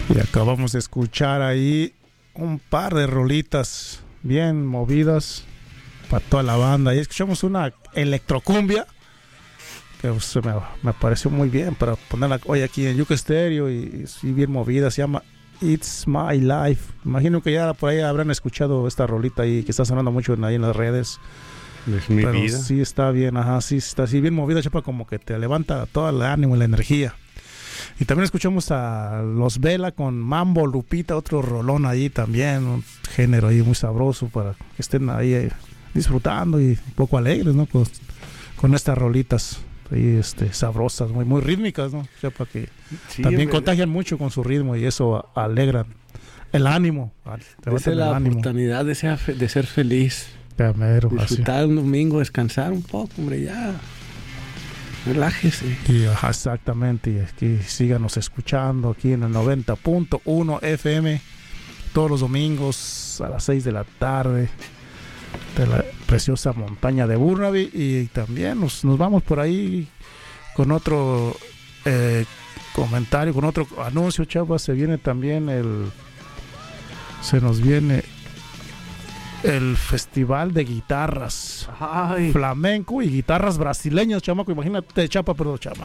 Y acabamos de escuchar ahí un par de rolitas bien movidas para toda la banda. Y escuchamos una electrocumbia que me pareció muy bien para ponerla hoy aquí en Yuca Stereo y bien movida. Se llama It's My Life. Imagino que ya por ahí habrán escuchado esta rolita ahí que está sonando mucho ahí en las redes. Es mi Pero vida. sí está bien, sí está así bien movida, chapa, como que te levanta todo el ánimo y la energía. Y también escuchamos a Los Vela con Mambo Lupita, otro rolón ahí también, un género ahí muy sabroso para que estén ahí disfrutando y un poco alegres, ¿no? Pues, con estas rolitas ahí sabrosas, muy rítmicas, ¿no? O sea, para que también contagian mucho con su ritmo y eso alegra el ánimo. Esa es la oportunidad de ser feliz. Disfrutar un domingo, descansar un poco, hombre, ya. Relájese. Y exactamente, y aquí síganos escuchando aquí en el 90.1 FM todos los domingos a las 6 de la tarde de la preciosa montaña de Burnaby. Y también nos vamos por ahí con otro comentario, con otro anuncio, chavas. Se nos viene el Festival de Guitarras. Ay. Flamenco y guitarras brasileñas, chamaco. Imagínate, chamaco.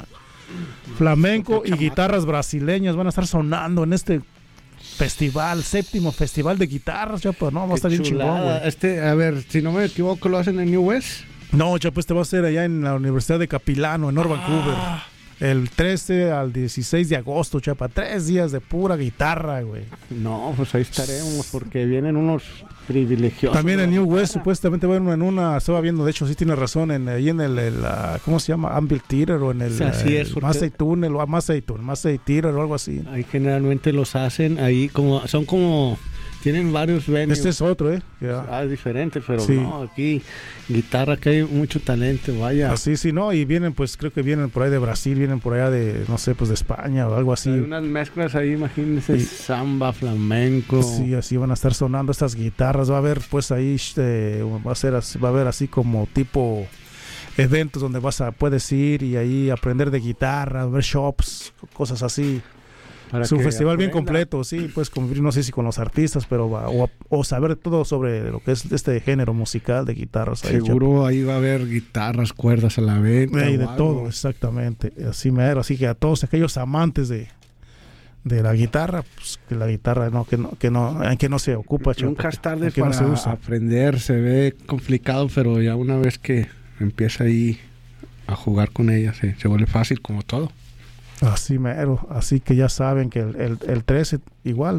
Flamenco y guitarras brasileñas van a estar sonando en este festival, 7º Festival de Guitarras, chapa. No, va a estar bien chingón, güey. A ver, si no me equivoco, ¿lo hacen en New West? No, chapa, va a ser allá en la Universidad de Capilano, en North Vancouver. El 13 al 16 de agosto, chapa. 3 días de pura guitarra, güey. No, pues ahí estaremos, porque vienen unos privilegiosos. También en New West, supuestamente, bueno, en una, estaba viendo, de hecho, sí tiene razón, ahí en el ¿cómo se llama? Anvil Theater o en el Massey Tunnel o Massey Theater o algo así. Ahí generalmente los hacen, ahí son como... Tienen varios venues. Este es otro, Es diferente, pero sí. No, aquí guitarra, que hay mucho talento, vaya. Así, sí, no, y vienen, pues, creo que vienen por ahí de Brasil, vienen por allá de, no sé, pues de España o algo así. Hay unas mezclas ahí, imagínense, samba, flamenco. Sí, así van a estar sonando estas guitarras, va a haber, pues, ahí, va a haber así como tipo eventos donde puedes ir y ahí aprender de guitarra, ver shops, cosas así. Es un festival bien completo, sí, puedes convivir, no sé si con los artistas, pero o saber todo sobre lo que es este género musical de guitarras. Seguro ahí va a haber guitarras, cuerdas a la venta. Y de todo, exactamente. Así que a todos aquellos amantes de la guitarra, pues que la guitarra que no se ocupa. Nunca es tarde para aprender, se ve complicado, pero ya una vez que empieza ahí a jugar con ella, se vuelve fácil como todo. Así mero, así que ya saben que el 13, igual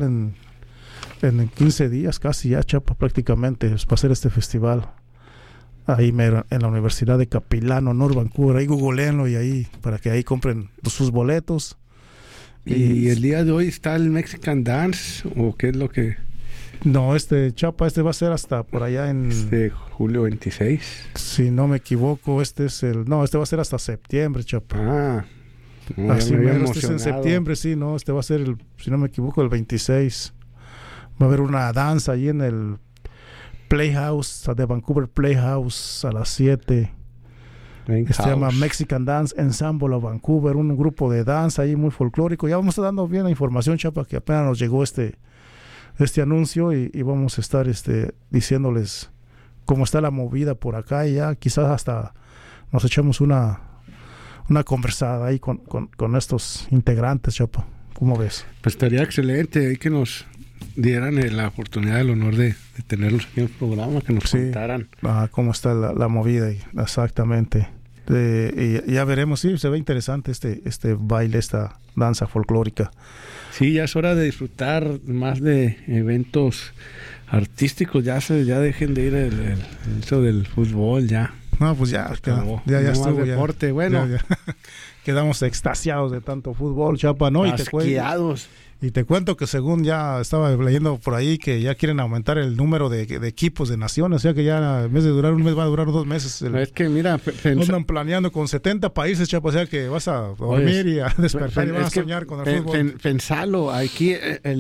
en 15 días casi ya, chapa, prácticamente es para hacer este festival ahí mero en la Universidad de Capilano, North Vancouver. Ahí googleenlo y ahí para que ahí compren sus boletos. ¿Y el día de hoy está el Mexican Dance o qué es lo que...? No, chapa, va a ser hasta por allá en... julio 26. Si no me equivoco, este va a ser hasta septiembre, chapa. Así mero, este es en septiembre, sí, ¿no? Este va a ser, si no me equivoco, el 26. Va a haber una danza ahí en el Playhouse, de Vancouver Playhouse, a las 7. Se llama Mexican Dance Ensemble of Vancouver, un grupo de danza ahí muy folclórico. Ya vamos a estar dando bien la información, chapa, que apenas nos llegó este anuncio y vamos a estar diciéndoles cómo está la movida por acá y ya quizás hasta nos echamos una conversada ahí con estos integrantes, chapa. ¿Cómo ves? Pues estaría excelente ahí que nos dieran la oportunidad, el honor de tenerlos aquí en el programa, que nos contaran. Cómo está la movida, exactamente. Y ya veremos, sí, se ve interesante este baile, esta danza folclórica. Sí, ya es hora de disfrutar más de eventos artísticos, ya dejen de ir eso del fútbol, ya. No, pues ya estuvo. Deporte, bueno. Ya. Quedamos extasiados de tanto fútbol, chapa, ¿no? Asqueados. Y te cuento que según ya estaba leyendo por ahí que ya quieren aumentar el número de equipos de naciones, o sea que ya en vez de durar un mes va a durar 2 meses. Es que mira, andan planeando con 70 países, chapa, o sea que vas a dormir y a despertar y vas a soñar con el fútbol. Pensalo, aquí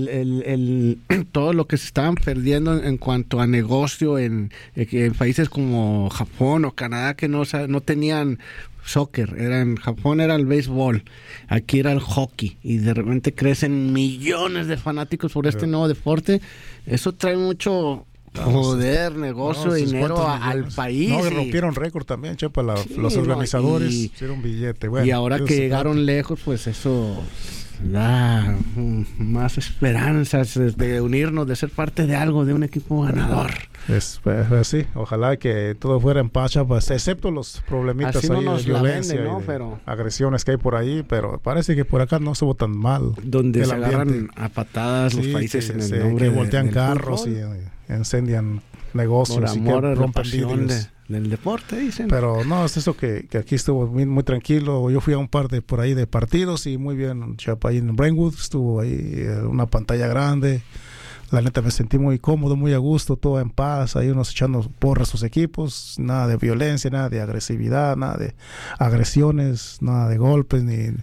todo lo que se estaban perdiendo en cuanto a negocio en países como Japón o Canadá que no tenían soccer, en Japón era el béisbol, aquí era el hockey, y de repente crecen millones de fanáticos por este nuevo deporte. Eso trae mucho poder, negocio, dinero al país. No, y rompieron récord también, Chepa, los organizadores hicieron billete. Bueno, y ahora que llegaron lejos, pues eso da más esperanzas de unirnos, de ser parte de algo, de un equipo ganador. Pues sí, ojalá que todo fuera en paz, pues, excepto los problemitas así ahí no de violencia, venden, ¿no? de pero agresiones que hay por ahí, pero parece que por acá no estuvo tan mal. Donde se agarran a patadas los países en el nombre que voltean del carros fútbol, y incendian negocios por amor, y que rompen pasión vidrios. del deporte, dicen. Pero no, es eso que aquí estuvo muy, muy tranquilo. Yo fui a un par de por ahí de partidos y muy bien, Chapa, ahí en Brentwood estuvo ahí una pantalla grande. La neta me sentí muy cómodo, muy a gusto, todo en paz, ahí unos echando porras a sus equipos, nada de violencia, nada de agresividad, nada de agresiones, nada de golpes,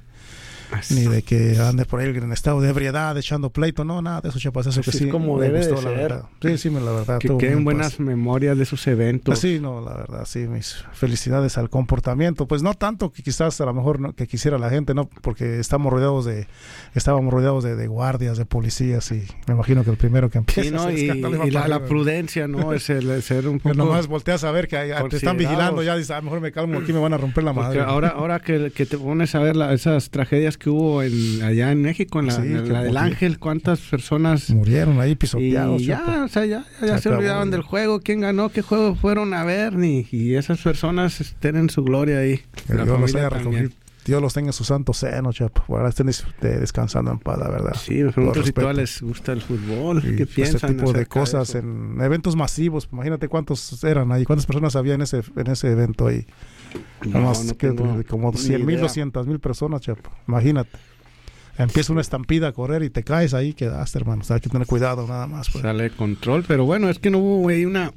ni de que ande por ahí en estado de ebriedad echando pleito, no, nada de eso, Chapas, eso que sí, como me debe gustó, de la ser. verdad. Sí, la verdad. Que queden buenas memorias de sus eventos. Sí, no, la verdad, sí, mis felicidades al comportamiento, pues no tanto que quizás a lo mejor no, que quisiera la gente, no, porque estábamos rodeados de guardias, de policías, y me imagino que el primero que empieza sí, no, y la prudencia, ¿no? es el ser un poco... Que nomás volteas a ver que te están vigilando, ya dices, mejor me calmo, aquí me van a romper la madre. Ahora que te pones a ver esas tragedias que hubo allá en México, en la del Ángel, cuántas personas murieron ahí pisoteados. Y ya se olvidaban del juego, quién ganó, qué juego fueron a ver, y esas personas tienen su gloria ahí. Dios los tenga en su santo seno, Chapa. Ahora estén descansando en paz, la verdad. Sí, me pregunto si todavía les gusta el fútbol. ¿Qué piensan? Este tipo de cosas en eventos masivos. Imagínate cuántos eran ahí, cuántas personas había en ese evento ahí. Como 100,000, 200,000 personas, Chapa. Imagínate. Empieza una estampida a correr y te caes ahí, quedaste, hermano. O sea, hay que tener cuidado nada más. Pues. Sale de control, pero bueno, es que no hubo ahí una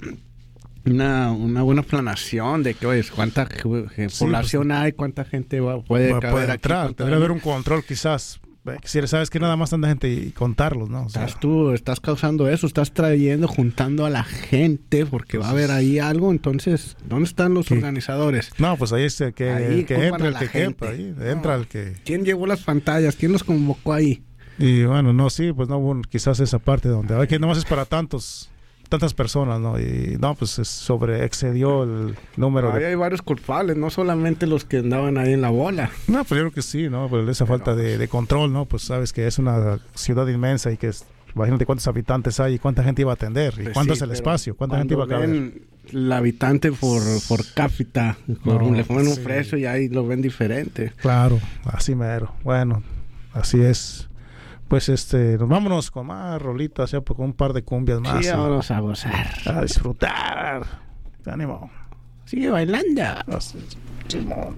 buena planación de que, oye, cuánta población hay, cuánta gente puede entrar. Debería haber un control quizás. Si sabes que nada más tanta gente y contarlos, ¿no? O sea, estás causando eso, estás juntando a la gente porque va a haber ahí algo. Entonces, ¿dónde están los organizadores? No, pues ahí es el que entra, el que quepa, ahí entra el que... ¿Quién llevó las pantallas? ¿Quién los convocó ahí? Y bueno, no, sí, pues no hubo quizás esa parte donde hay que nomás es para tantas personas, ¿no? Y no, pues excedió el número. Hay varios culpables, no solamente los que andaban ahí en la bola. No, pues yo creo que sí, ¿no? Pero esa falta de control, ¿no? Pues sabes que es una ciudad inmensa y que imagínate cuántos habitantes hay y cuánta gente iba a atender y cuánto es el espacio, cuánta gente iba a caber. El habitante por cápita, le ponen un precio y ahí lo ven diferente. Claro, así mero. Bueno, así es. Pues nos vámonos con más rolitas, ya con un par de cumbias más. Sí, vámonos a gozar. A disfrutar. Ánimo. Sigue bailando. Simón.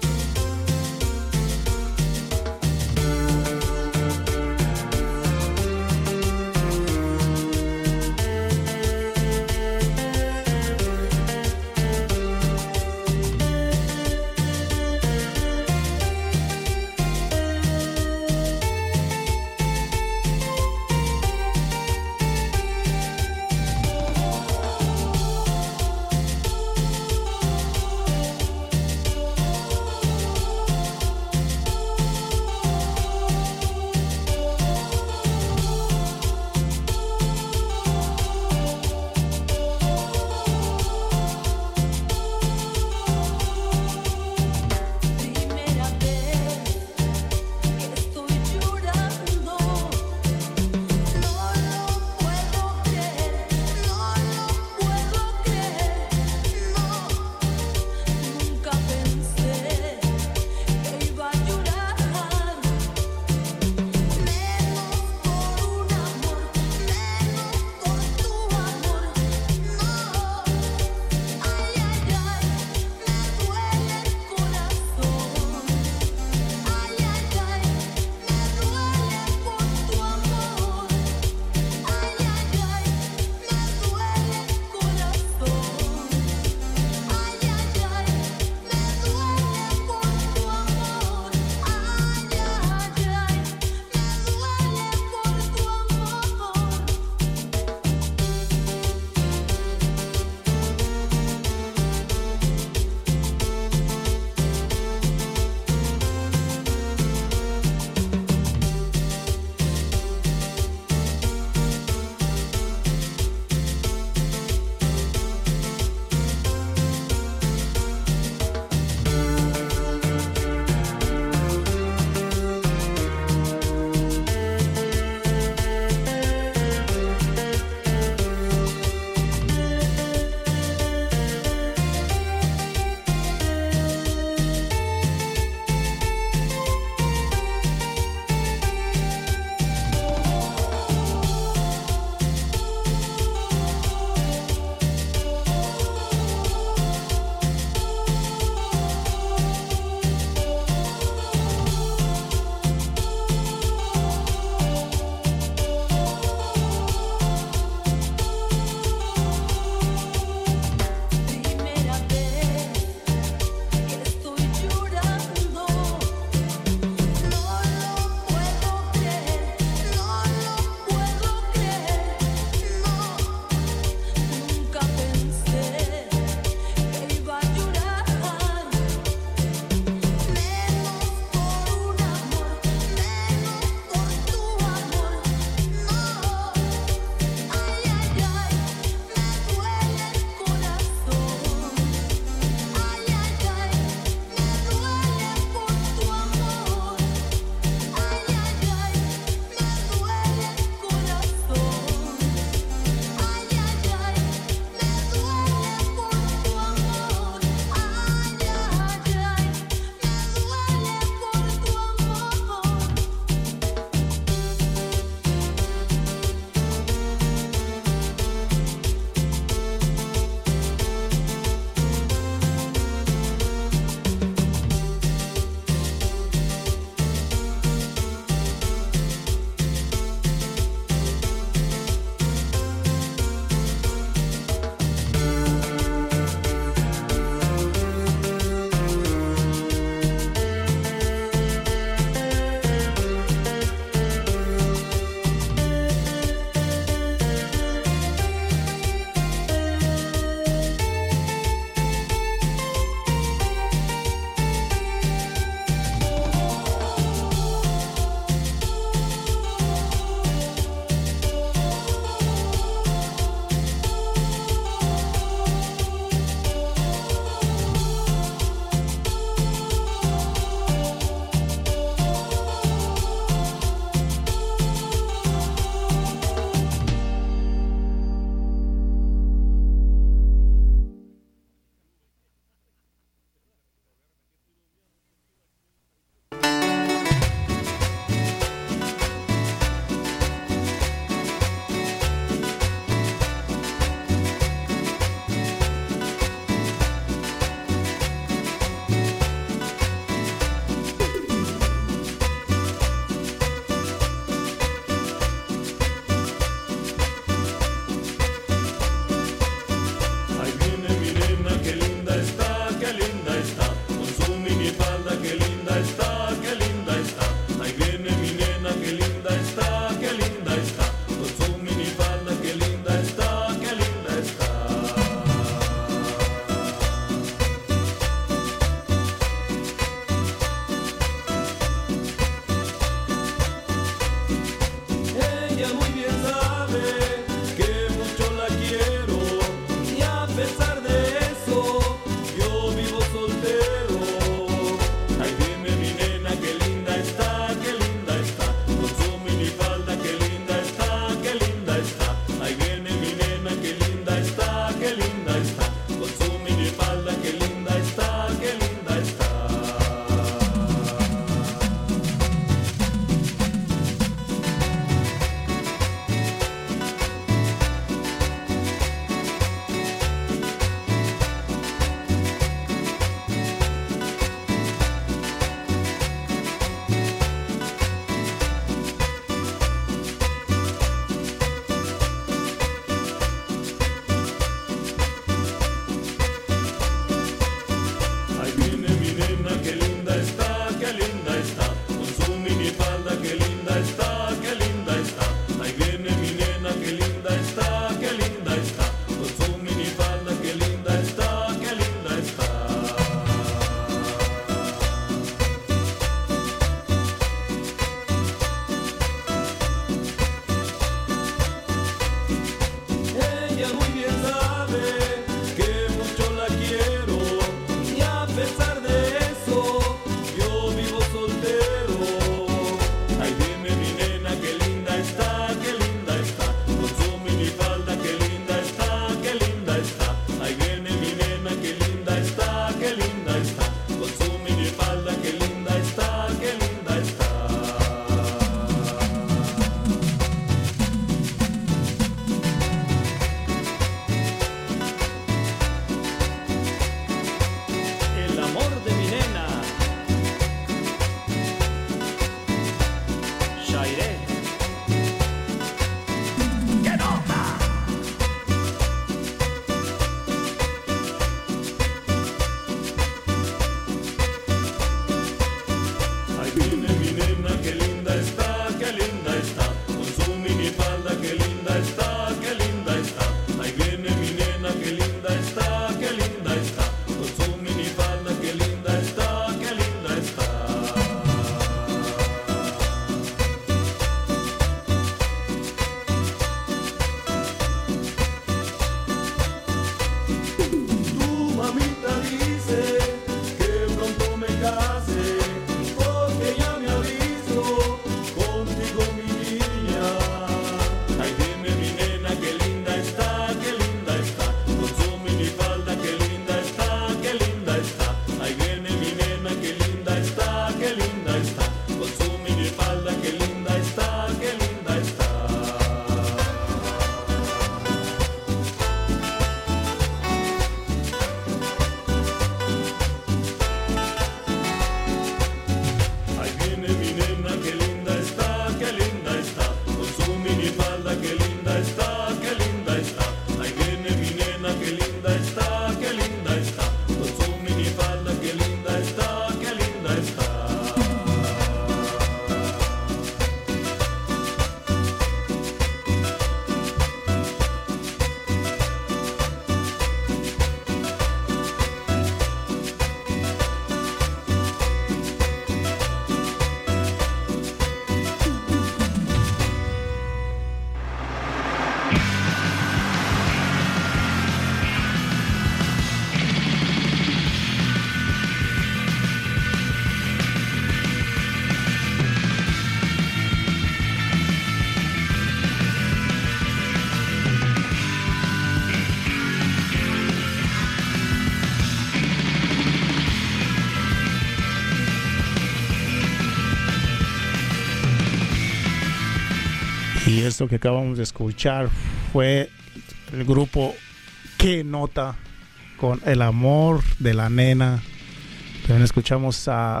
Y esto que acabamos de escuchar fue el grupo Qué Nota con El Amor de la Nena. También escuchamos a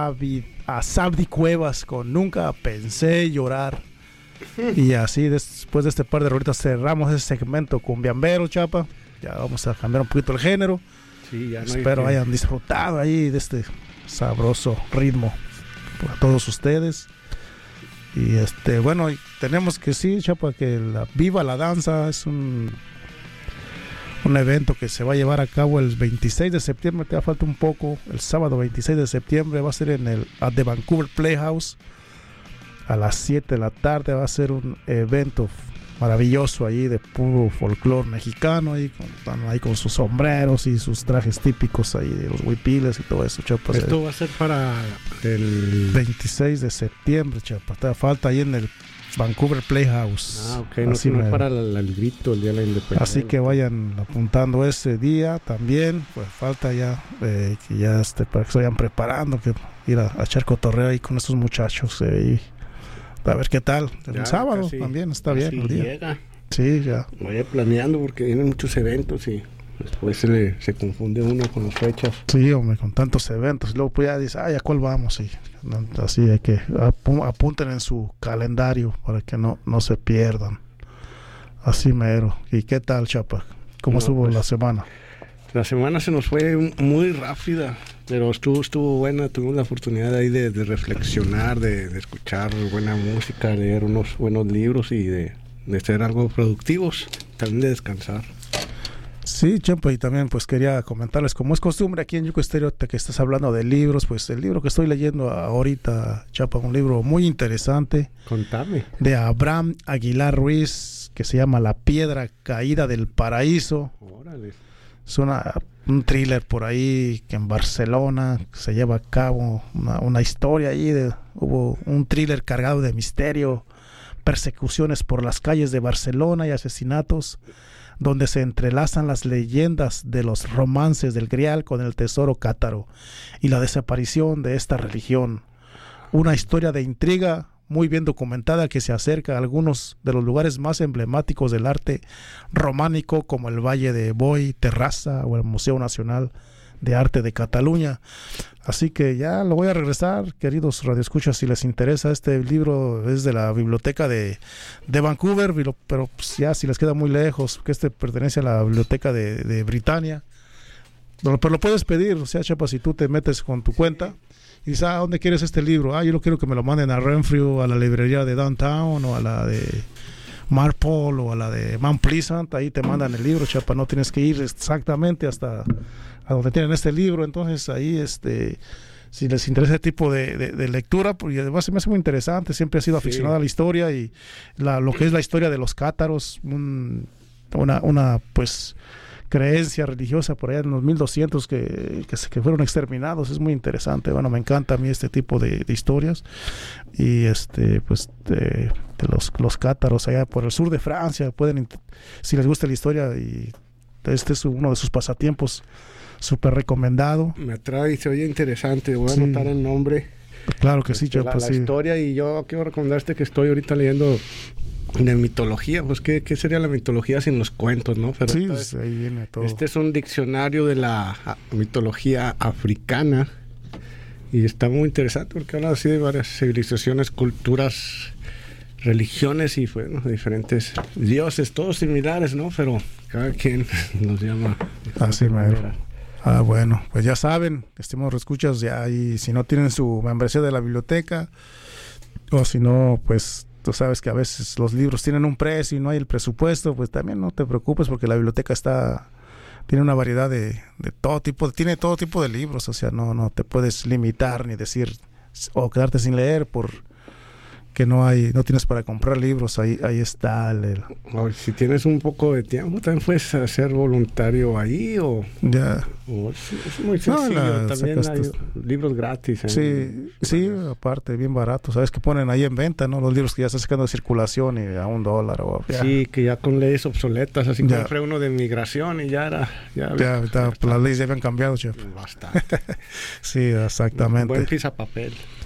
Sabdi Cuevas con Nunca Pensé Llorar. Y así después de este par de rolitas cerramos ese segmento cumbiambero, Chapa. Ya vamos a cambiar un poquito el género. Sí, ya no espero hayan disfrutado ahí de este sabroso ritmo para todos ustedes. Y bueno, tenemos que sí, Chapa, que Viva la Danza es un evento que se va a llevar a cabo el 26 de septiembre, te da falta un poco, el sábado 26 de septiembre va a ser en el The Vancouver Playhouse a las 7 de la tarde, va a ser un evento maravilloso ahí de puro folclore mexicano, ahí con sus sombreros y sus trajes típicos ahí de los huipiles y todo eso, Chapa. Esto va a ser para el 26 de septiembre, Chapa, te da falta ahí en el Vancouver Playhouse. Ok, no es para el grito, el día de la independencia. Así que vayan apuntando ese día también. Pues falta ya que ya para que se vayan preparando, que ir a echar cotorreo ahí con estos muchachos y a ver qué tal. El sábado casi, también está bien el día. Llega. Sí, ya. Vaya planeando porque vienen muchos eventos y después se confunde uno con las fechas. Sí, hombre, con tantos eventos. Y luego pues ya dice, ¿a cuál vamos? Y así hay que apunten en su calendario para que no se pierdan. Así mero. ¿Y qué tal, Chapa? ¿Cómo estuvo la semana? La semana se nos fue muy rápida, pero estuvo buena. Tuvimos la oportunidad ahí de reflexionar, de escuchar buena música, de leer unos buenos libros y de ser algo productivos, también de descansar. Sí, Chapa, y también pues quería comentarles, como es costumbre aquí en Yuko Estéreo, que estás hablando de libros, pues el libro que estoy leyendo ahorita, Chapa, un libro muy interesante. Contame. De Abraham Aguilar Ruiz, que se llama La Piedra Caída del Paraíso. Órale. Es un thriller por ahí que en Barcelona se lleva a cabo una historia ahí, hubo un thriller cargado de misterio, persecuciones por las calles de Barcelona y asesinatos, donde se entrelazan las leyendas de los romances del Grial con el tesoro cátaro y la desaparición de esta religión. Una historia de intriga muy bien documentada que se acerca a algunos de los lugares más emblemáticos del arte románico, como el Valle de Boi, Terrassa o el Museo Nacional de Arte de Cataluña. Así que ya lo voy a regresar, queridos radioescuchas, si les interesa. Este libro es de la biblioteca de Vancouver, pero pues ya si les queda muy lejos, que pertenece a la biblioteca de Britania, pero lo puedes pedir. O sea, Chapa, si tú te metes con tu cuenta y dices, ¿dónde quieres este libro? Yo lo quiero que me lo manden a Renfrew, o a la librería de Downtown, o a la de Marpole, o a la de Mount Pleasant. Ahí te mandan el libro, Chapa, no tienes que ir exactamente hasta a donde tienen este libro. Entonces ahí si les interesa ese tipo de lectura, porque además se me hace muy interesante. Siempre he sido aficionado a la historia y lo que es la historia de los cátaros, una pues creencia religiosa por allá en los 1200 que fueron exterminados. Es muy interesante. Bueno, me encanta a mí este tipo de historias. Y pues de los cátaros allá por el sur de Francia, pueden, si les gusta la historia, y este es uno de sus pasatiempos, súper recomendado. Me atrae y se oye interesante. Voy a anotar el nombre. Claro que sí, la historia. Y yo quiero recomendarte que estoy ahorita leyendo de mitología. Pues ¿qué sería la mitología sin los cuentos, no? Pero sí, ahí viene todo. Este es un diccionario de la mitología africana y está muy interesante porque habla así de varias civilizaciones, culturas, religiones y diferentes dioses, todos similares, ¿no? Pero cada quien los llama así mero. Bueno, pues ya saben, estimados escuchas, ya, y si no tienen su membresía de la biblioteca, o si no, pues tú sabes que a veces los libros tienen un precio y no hay el presupuesto, pues también no te preocupes, porque la biblioteca tiene una variedad de todo tipo, tiene todo tipo de libros. O sea, no te puedes limitar ni decir o quedarte sin leer que no tienes para comprar libros. Ahí está si tienes un poco de tiempo, también puedes ser voluntario ahí o es muy sencillo. También hay libros gratis. Sí, aparte bien barato. Sabes que ponen ahí en venta, ¿no? Los libros que ya están sacando de circulación y a $1 sí, que ya con leyes obsoletas. Así compré uno de migración y ya las leyes ya habían cambiado, chef. Bastante. Sí, exactamente. Buen papel.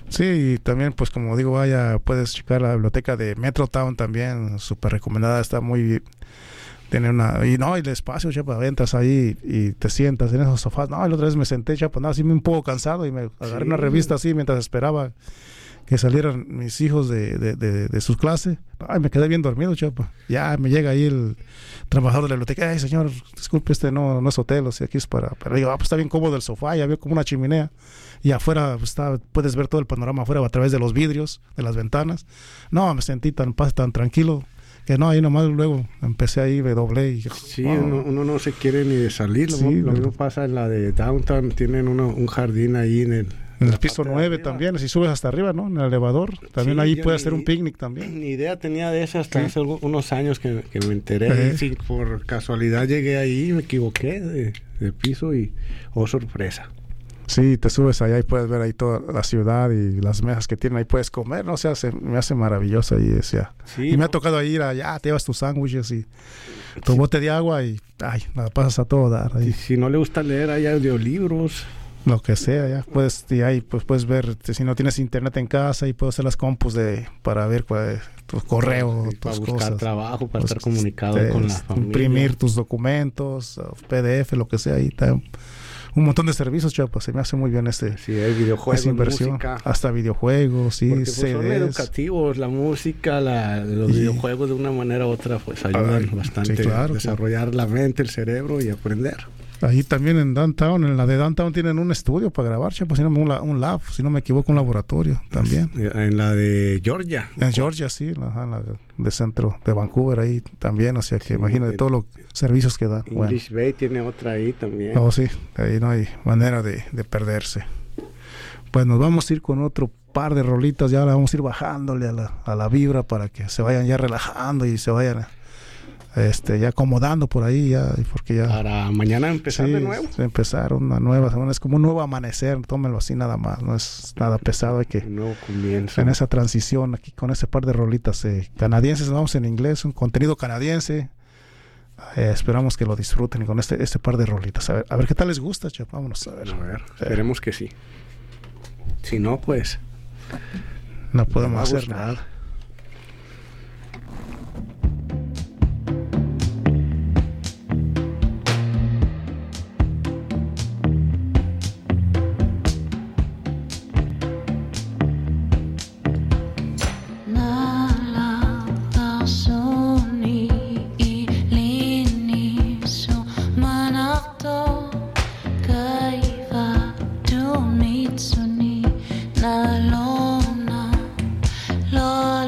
Sí, y también, pues como digo, puedes checar la biblioteca de Metrotown también, súper recomendada, está muy... Tiene y el espacio, chapa, entras ahí y te sientas en esos sofás. No, la otra vez me senté, chapa, así un poco cansado y me agarré una revista así mientras esperaba que salieran mis hijos de sus clases. Ay, me quedé bien dormido, chapa. Ya me llega ahí el trabajador de la biblioteca. Ay, señor, disculpe, no es hotel, o sea, aquí es para... Pero digo, pues está bien cómodo el sofá, ya veo como una chimenea. Y afuera puedes ver todo el panorama afuera a través de los vidrios, de las ventanas. No, me sentí tan tranquilo. Que no, ahí nomás luego empecé ahí, me doblé y... Sí, uno no se quiere ni de salir. Lo mismo pasa en la de Downtown. Tienen un jardín ahí en el piso 9 también, si subes hasta arriba, ¿no? En el elevador. También ahí puedes hacer un picnic también. Ni idea tenía de eso hasta hace unos años que me enteré. Sí, por casualidad llegué ahí y me equivoqué de piso y... ¡oh, sorpresa! Sí, te subes allá y puedes ver ahí toda la ciudad y las mesas que tienen, ahí puedes comer, ¿no? O sea, me hace maravilloso ahí, o sea. Sí, y me ha tocado ir allá, te llevas tus sándwiches y tu bote de agua y, la pasas a todo dar. Ahí. Si no le gusta leer, hay audiolibros. Lo que sea, ya puedes, y ahí pues puedes ver, si no tienes internet en casa, y puedes hacer las compus para ver cuál es tu correo, tus para buscar cosas. Trabajo, para estar comunicado con la familia. Imprimir tus documentos, PDF, lo que sea, ahí está. Un montón de servicios, chapa, se me hace muy bien sí, hay videojuegos, inversión, música. Hasta videojuegos, sí, porque, pues, son educativos, la música, los videojuegos de una manera u otra pues ayudan bastante a desarrollar la mente, el cerebro y aprender. Ahí también en la de Downtown tienen un estudio para grabar, chapa, un lab, si no me equivoco, un laboratorio también. En la de Georgia. En Georgia, sí, en la de centro de Vancouver ahí también, o sea que imagínate todos los servicios que da. English Bay tiene otra ahí también. Oh, sí, ahí no hay manera de perderse. Pues nos vamos a ir con otro par de rolitas, ya vamos a ir bajándole a la vibra para que se vayan ya relajando y se vayan ya acomodando por ahí ya, porque ya para mañana empezar de nuevo. Empezar una nueva semana, es como un nuevo amanecer, tómenlo así nada más, no es nada pesado, hay que un nuevo comienzo. En esa transición aquí con ese par de rolitas canadienses, vamos en inglés, un contenido canadiense. Esperamos que lo disfruten y con este par de rolitas. A ver qué tal les gusta, chap. Vámonos a ver. Esperemos que sí. Si no, pues no podemos hacer nada. Lord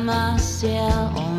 myself.